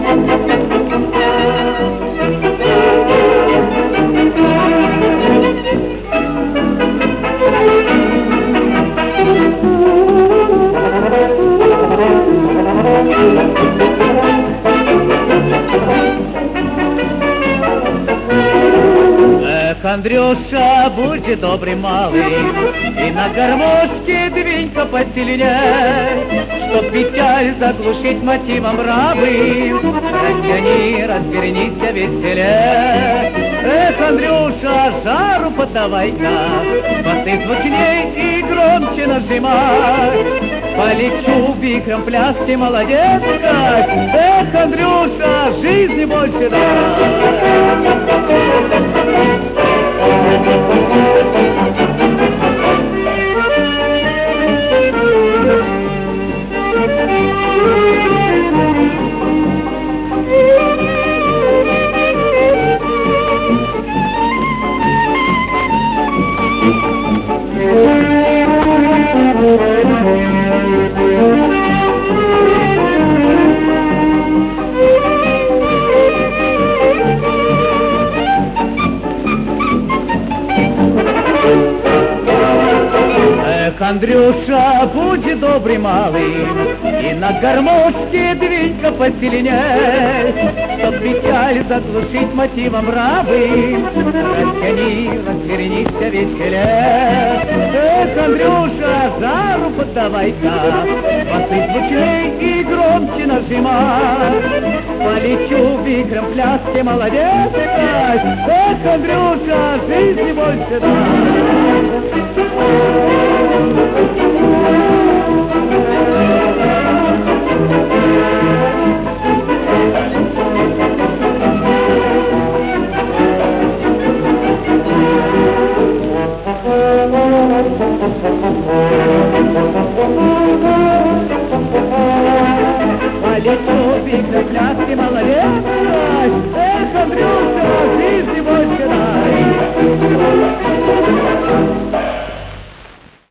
Андрюша, будь добрый малый, и на гармошке двинь-ка посильней, чтоб печаль заглушить мотивом рабым. Растяни, развернись веселей. Эх, Андрюша, жару подавай-ка, басы звучней и громче нажимай. Полечу вихрем пляс, ты молодец, как. Эх, Андрюша, жизни больше дай. Андрюша, будь добрый малый, и на гармошке двинь-ка посильней, чтоб печаль заглушить мотивом рабым. Растяни, развернись веселей. Эх, Андрюша, жару подавай-ка, басы звучней и громче нажимай. Полечу вихрем пляс, ты молодец, как. Эх, Андрюша, жизни больше дай.